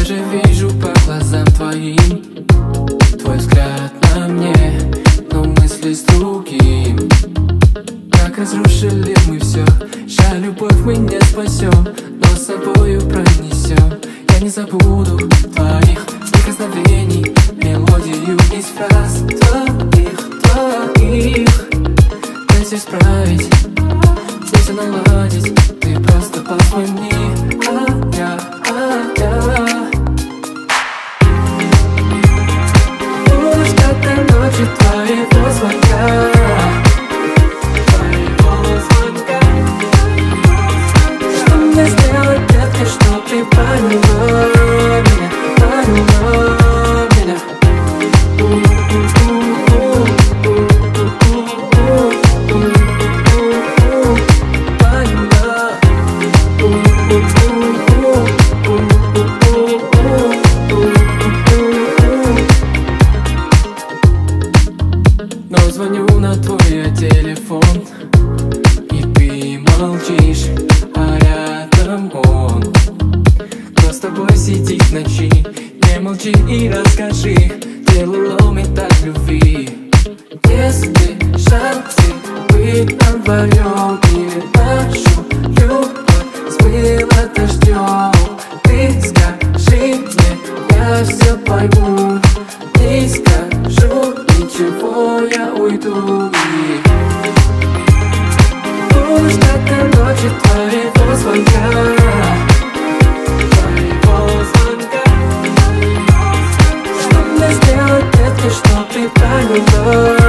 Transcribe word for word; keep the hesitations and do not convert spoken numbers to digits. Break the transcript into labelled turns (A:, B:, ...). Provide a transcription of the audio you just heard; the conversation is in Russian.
A: уже вижу по глазам твоим твой взгляд на мне, но мысли с другим. Как разрушили мы все, жаль, любовь мы не спасем, но с собою пронесем. Я не забуду твоих прикосновений, мелодию из фраз твоих, твоих. Дай все исправить, здесь все наладить, ты просто позвони, а я, а я буду ждать до ночи твоего звонка. Чтоб ты поняла меня, поняла меня. Но звоню на твой телефон, и ты молчишь, а рядом он. Кто с тобой сидит в ночи? Не молчи и расскажи, делало мне так любви. Если шансы быть вдвоем, или нашу любовь смыло дождем, ты скажи мне, я все пойму. Не скажу ничего, я уйду и буду ждать до ночи твоего звонка. Что мне сделать, детка, чтоб ты поняла?